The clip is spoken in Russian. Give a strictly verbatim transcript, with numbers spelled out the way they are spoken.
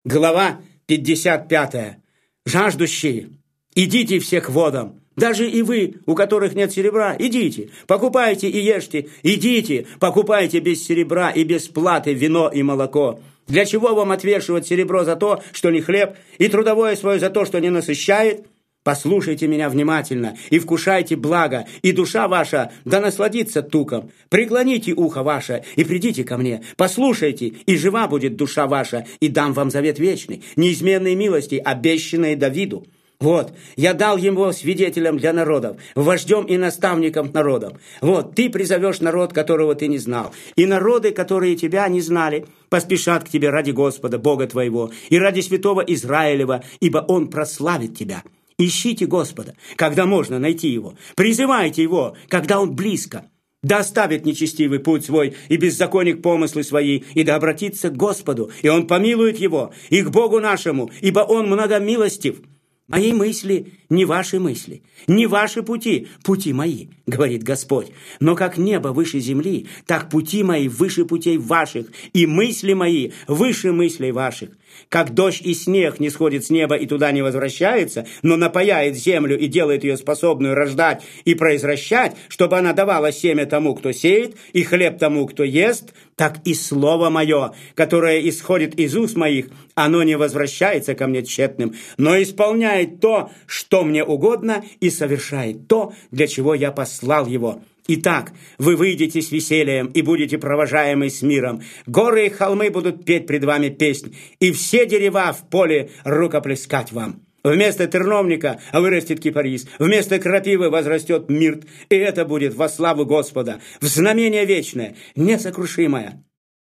Глава пятьдесят пятая. Жаждущие, идите все к водам. Даже и вы, у которых нет серебра, идите, покупайте и ешьте. Идите, покупайте без серебра и без платы вино и молоко. Для чего вам отвешивать серебро за то, что не хлеб, и трудовое свое за то, что не насыщает? Послушайте меня внимательно и вкушайте благо, и душа ваша да насладится туком. Преклоните ухо ваше и придите ко мне. Послушайте, и жива будет душа ваша, и дам вам завет вечный, неизменной милости, обещанной Давиду. Вот, я дал его свидетелем для народов, вождем и наставником народов. Вот, ты призовешь народ, которого ты не знал, и народы, которые тебя не знали, поспешат к тебе ради Господа, Бога твоего, и ради святого Израилева, ибо Он прославит тебя. Ищите Господа, когда можно найти Его. Призывайте Его, когда Он близко. Да оставит нечестивый путь свой и беззаконник помыслы свои, и да обратится к Господу, и Он помилует его, и к Богу нашему, ибо Он многомилостив. Мои мысли не ваши мысли, не ваши пути, пути мои, говорит Господь. Но как небо выше земли, так пути мои выше путей ваших, и мысли мои выше мыслей ваших. Как дождь и снег не сходит с неба и туда не возвращается, но напояет землю и делает ее способную рождать и произвращать, чтобы она давала семя тому, кто сеет, и хлеб тому, кто ест, так и слово мое, которое исходит из уст моих, оно не возвращается ко мне тщетным, но исполняет то, что мне угодно, и совершает то, для чего я послал его. Итак, вы выйдете с весельем и будете провожаемы с миром. Горы и холмы будут петь пред вами песнь, и все дерева в поле рукоплескать вам. Вместо терновника вырастет кипарис, вместо крапивы возрастет мирт, и это будет во славу Господа, в знамение вечное, несокрушимое.